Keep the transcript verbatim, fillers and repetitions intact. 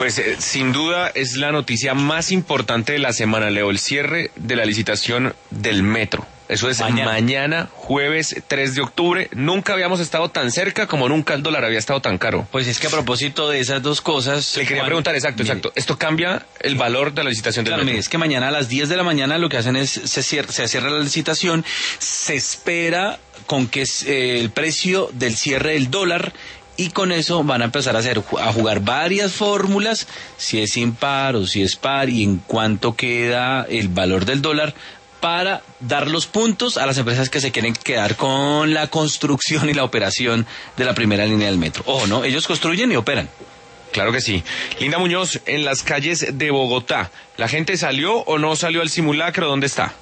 Pues eh, sin duda es la noticia más importante de la semana, Leo, el cierre de la licitación del metro. Eso es mañana. mañana, jueves tres de octubre. Nunca habíamos estado tan cerca como nunca el dólar había estado tan caro. Pues es que a propósito de esas dos cosas... Le quería Juan, preguntar, exacto, mire, exacto. ¿Esto cambia el valor de la licitación del claro, metro? Mire, es que mañana a las diez de la mañana lo que hacen es, se cierra, se cierra la licitación, se espera con que eh, el precio del cierre del dólar... Y con eso van a empezar a hacer a jugar varias fórmulas, si es impar o si es par y en cuánto queda el valor del dólar para dar los puntos a las empresas que se quieren quedar con la construcción y la operación de la primera línea del metro. Ojo, ¿no? Ellos construyen y operan. Claro que sí. Linda Muñoz, en las calles de Bogotá, ¿la gente salió o no salió al simulacro? ¿Dónde está?